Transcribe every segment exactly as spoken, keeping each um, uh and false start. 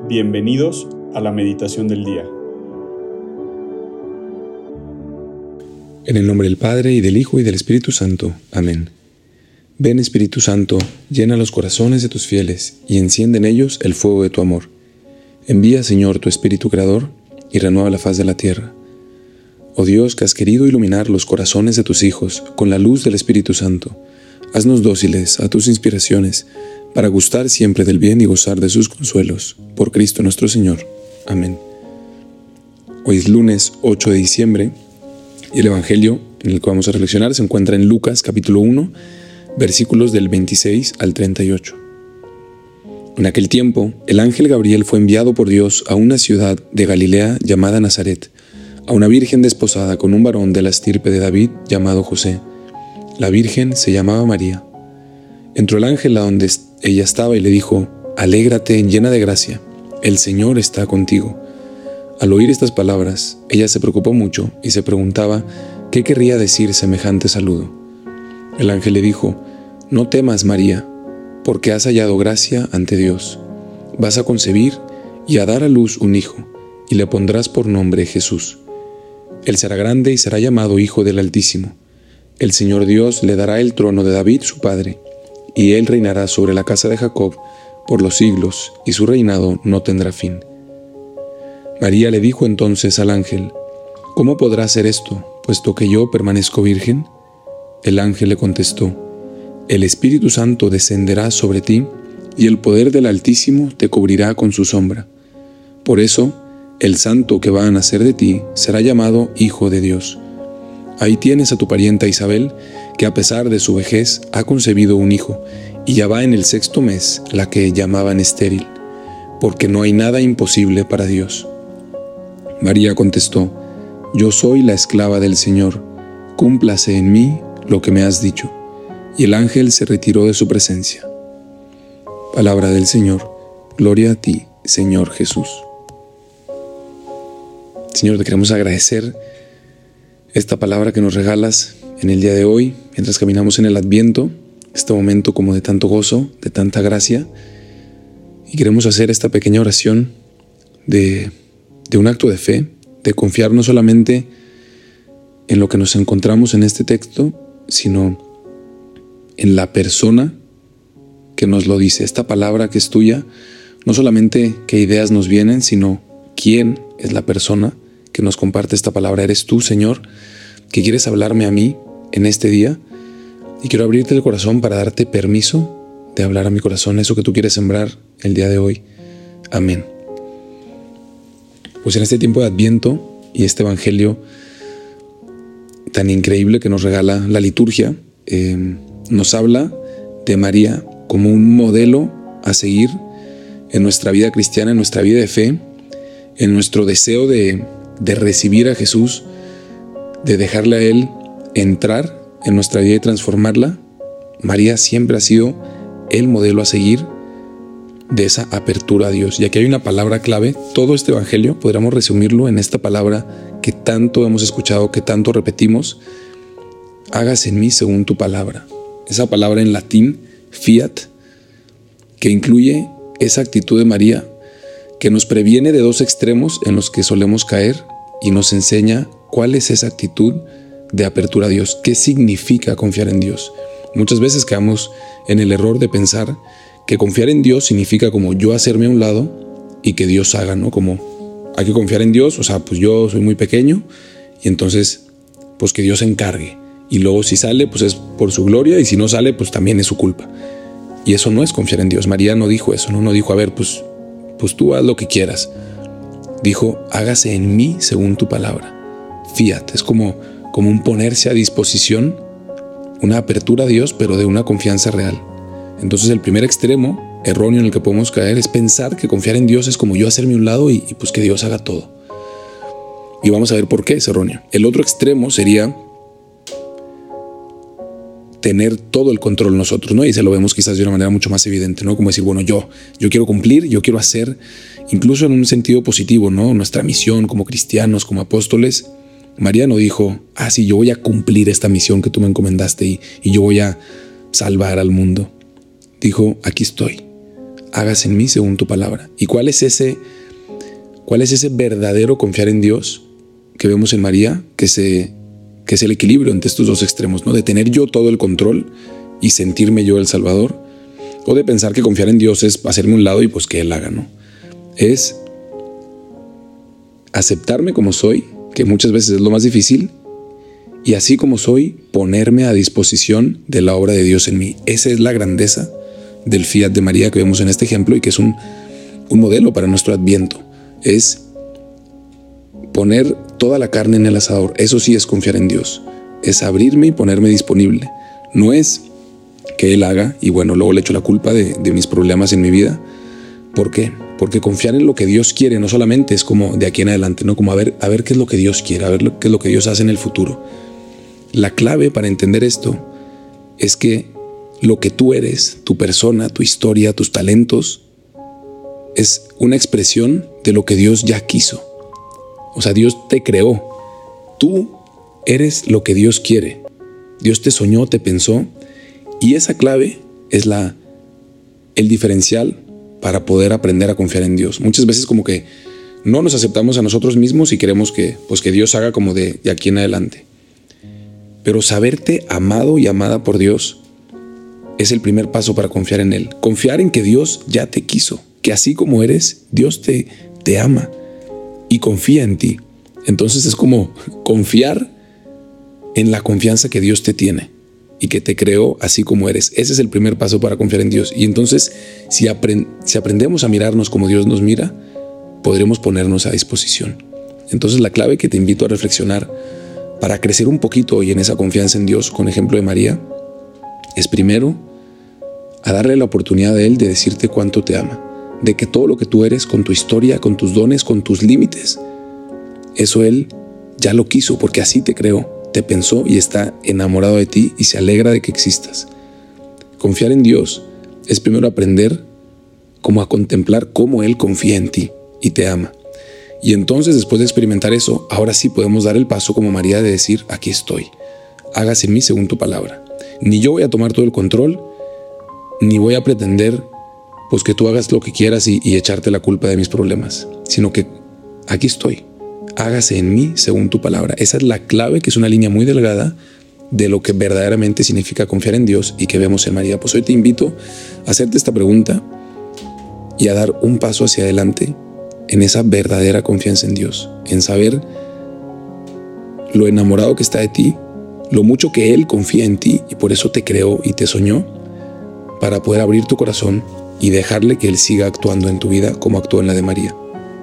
Bienvenidos a la meditación del día. En el nombre del Padre, y del Hijo, y del Espíritu Santo. Amén. Ven, Espíritu Santo, llena los corazones de tus fieles, y enciende en ellos el fuego de tu amor. Envía, Señor, tu Espíritu Creador, y renueva la faz de la tierra. Oh Dios, que has querido iluminar los corazones de tus hijos con la luz del Espíritu Santo, haznos dóciles a tus inspiraciones, para gustar siempre del bien y gozar de sus consuelos. Por Cristo nuestro Señor. Amén. Hoy es lunes ocho de diciembre, y el Evangelio en el que vamos a reflexionar se encuentra en Lucas capítulo uno, versículos del veintiséis al treinta y ocho. En aquel tiempo, el ángel Gabriel fue enviado por Dios a una ciudad de Galilea llamada Nazaret, a una virgen desposada con un varón de la estirpe de David llamado José. La virgen se llamaba María. Entró el ángel a donde ella estaba y le dijo: «Alégrate, llena de gracia, el Señor está contigo». Al oír estas palabras, ella se preocupó mucho y se preguntaba qué querría decir semejante saludo. El ángel le dijo: «No temas, María, porque has hallado gracia ante Dios. Vas a concebir y a dar a luz un hijo, y le pondrás por nombre Jesús. Él será grande y será llamado Hijo del Altísimo. El Señor Dios le dará el trono de David su padre, y él reinará sobre la casa de Jacob por los siglos, y su reinado no tendrá fin». María le dijo entonces al ángel: «¿Cómo podrá ser esto, puesto que yo permanezco virgen?» El ángel le contestó: «El Espíritu Santo descenderá sobre ti, y el poder del Altísimo te cubrirá con su sombra. Por eso, el santo que va a nacer de ti será llamado Hijo de Dios. Ahí tienes a tu parienta Isabel, que a pesar de su vejez ha concebido un hijo, y ya va en el sexto mes, la que llamaban estéril, porque no hay nada imposible para Dios». María contestó: «Yo soy la esclava del Señor, cúmplase en mí lo que me has dicho». Y el ángel se retiró de su presencia. Palabra del Señor. Gloria a ti, Señor Jesús. Señor, te queremos agradecer esta palabra que nos regalas en el día de hoy, mientras caminamos en el Adviento, este momento como de tanto gozo, de tanta gracia, y queremos hacer esta pequeña oración de, de un acto de fe, de confiar no solamente en lo que nos encontramos en este texto, sino en la persona que nos lo dice. Esta palabra que es tuya, no solamente qué ideas nos vienen, sino quién es la persona que nos comparte esta palabra. Eres tú, Señor, que quieres hablarme a mí en este día, y quiero abrirte el corazón para darte permiso de hablar a mi corazón eso que tú quieres sembrar el día de hoy. Amén. Pues en este tiempo de Adviento y este Evangelio tan increíble que nos regala la liturgia, eh, nos habla de María como un modelo a seguir en nuestra vida cristiana, en nuestra vida de fe, en nuestro deseo de, de recibir a Jesús, de dejarle a Él entrar en nuestra vida y transformarla. María siempre ha sido el modelo a seguir de esa apertura a Dios. Y aquí hay una palabra clave. Todo este evangelio podríamos resumirlo en esta palabra que tanto hemos escuchado, que tanto repetimos: hágase en mí según tu palabra. Esa palabra en latín, fiat, que incluye esa actitud de María, que nos previene de dos extremos en los que solemos caer y nos enseña cuál es esa actitud de apertura a Dios. ¿Qué significa confiar en Dios? Muchas veces caemos en el error de pensar que confiar en Dios significa como yo hacerme a un lado y que Dios haga, ¿no? Como hay que confiar en Dios, o sea, pues yo soy muy pequeño y entonces pues que Dios se encargue. Y luego si sale, pues es por su gloria, y si no sale, pues también es su culpa. Y eso no es confiar en Dios. María no dijo eso, no, no dijo, a ver, pues, pues tú haz lo que quieras. Dijo: hágase en mí según tu palabra. Fiat, es como, como un ponerse a disposición, una apertura a Dios, pero de una confianza real. Entonces el primer extremo erróneo en el que podemos caer es pensar que confiar en Dios es como yo hacerme a un lado y, y pues que Dios haga todo. Y vamos a ver por qué es erróneo. El otro extremo sería tener todo el control nosotros, ¿no? Y se lo vemos quizás de una manera mucho más evidente, ¿no? Como decir, bueno, yo, yo quiero cumplir, yo quiero hacer, incluso en un sentido positivo, ¿no? Nuestra misión como cristianos, como apóstoles. María no dijo: ah, sí, yo voy a cumplir esta misión que tú me encomendaste y, y yo voy a salvar al mundo. Dijo: aquí estoy, hágase en mí según tu palabra. ¿Y cuál es ese, cuál es ese verdadero confiar en Dios que vemos en María? Que, se, que es el equilibrio entre estos dos extremos, ¿no? De tener yo todo el control y sentirme yo el Salvador, o de pensar que confiar en Dios es hacerme un lado y pues que Él haga, ¿no? Es aceptarme como soy, que muchas veces es lo más difícil, y así como soy, ponerme a disposición de la obra de Dios en mí. Esa es la grandeza del fiat de María que vemos en este ejemplo y que es un, un modelo para nuestro Adviento. Es poner toda la carne en el asador. Eso sí es confiar en Dios. Es abrirme y ponerme disponible. No es que Él haga y bueno, luego le echo la culpa de, de mis problemas en mi vida. ¿Por qué? Porque confiar en lo que Dios quiere no solamente es como de aquí en adelante, ¿no? Como a ver, a ver qué es lo que Dios quiere, a ver qué es lo que Dios hace en el futuro. La clave para entender esto es que lo que tú eres, tu persona, tu historia, tus talentos, es una expresión de lo que Dios ya quiso. O sea, Dios te creó. Tú eres lo que Dios quiere. Dios te soñó, te pensó. Y esa clave es la, el diferencial para poder aprender a confiar en Dios. Muchas veces como que no nos aceptamos a nosotros mismos y queremos que, pues que Dios haga como de, de aquí en adelante. Pero saberte amado y amada por Dios es el primer paso para confiar en Él. Confiar en que Dios ya te quiso, que así como eres, Dios te, te ama y confía en ti. Entonces es como confiar en la confianza que Dios te tiene y que te creó así como eres. Ese es el primer paso para confiar en Dios. Y entonces, si, aprend- si aprendemos a mirarnos como Dios nos mira, podremos ponernos a disposición. Entonces la clave que te invito a reflexionar para crecer un poquito hoy en esa confianza en Dios, con ejemplo de María, es primero a darle la oportunidad a Él de decirte cuánto te ama, de que todo lo que tú eres, con tu historia, con tus dones, con tus límites, eso Él ya lo quiso porque así te creó, te pensó y está enamorado de ti y se alegra de que existas. Confiar en Dios es primero aprender como a contemplar cómo Él confía en ti y te ama. Y entonces, después de experimentar eso, ahora sí podemos dar el paso como María de decir, aquí estoy, hágase en mí según tu palabra. Ni yo voy a tomar todo el control, ni voy a pretender pues que tú hagas lo que quieras y, y echarte la culpa de mis problemas, sino que aquí estoy, hágase en mí según tu palabra. Esa es la clave, que es una línea muy delgada de lo que verdaderamente significa confiar en Dios y que vemos en María. Pues hoy te invito a hacerte esta pregunta y a dar un paso hacia adelante en esa verdadera confianza en Dios, en saber lo enamorado que está de ti, lo mucho que Él confía en ti y por eso te creó y te soñó, para poder abrir tu corazón y dejarle que Él siga actuando en tu vida como actuó en la de María.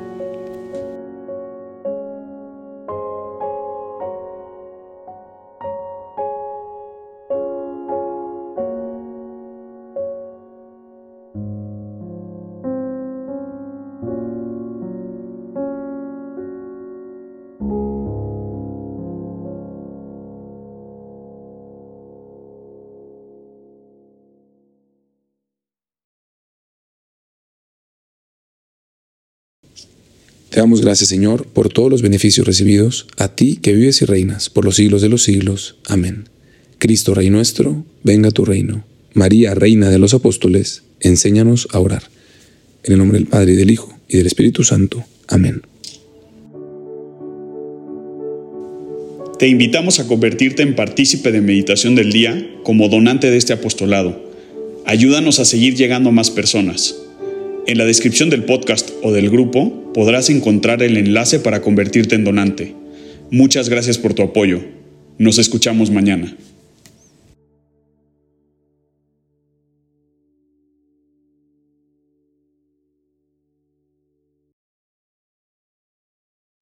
Te damos gracias, Señor, por todos los beneficios recibidos, a ti que vives y reinas por los siglos de los siglos. Amén. Cristo, Rey nuestro, venga a tu reino. María, Reina de los Apóstoles, enséñanos a orar. En el nombre del Padre, y del Hijo, y del Espíritu Santo. Amén. Te invitamos a convertirte en partícipe de Meditación del Día como donante de este apostolado. Ayúdanos a seguir llegando a más personas. En la descripción del podcast o del grupo podrás encontrar el enlace para convertirte en donante. Muchas gracias por tu apoyo. Nos escuchamos mañana.